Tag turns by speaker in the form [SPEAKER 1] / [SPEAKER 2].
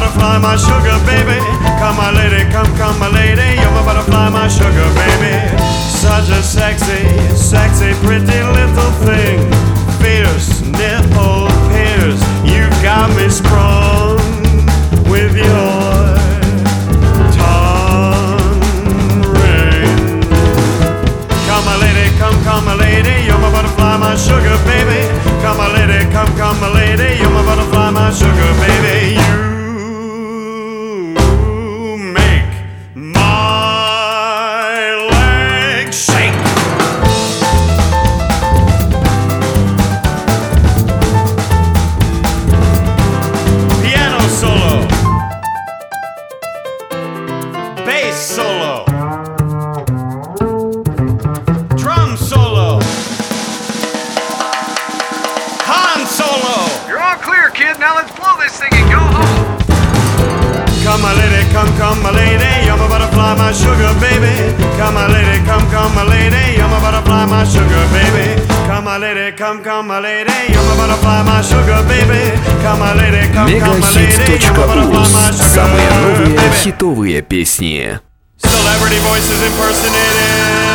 [SPEAKER 1] butterfly, my sugar baby. Come my lady, come my lady. You're my butterfly, my sugar baby. Such a sexy, sexy, pretty little thing. Fierce nipple pierce. You got me sprung with your tongue ring. Come my lady, come my lady. You're my butterfly, my sugar baby. Come my lady, come my lady. You're my butterfly, my sugar baby. You make my legs shake. Piano solo, bass solo, drum solo, Han solo.
[SPEAKER 2] You're all clear, kid. Now let's blow this thing and go home.
[SPEAKER 1] Come my lady, come my lady. You're my butterfly, my sugar baby. Come my lady, come my lady. You're my butterfly, my sugar baby. Come my lady, come my lady. You're my butterfly, my sugar baby. Come my lady, come my lady. You're my butterfly, my sugar baby.
[SPEAKER 3] Самые новые хитовые песни.
[SPEAKER 1] Celebrity voices impersonated.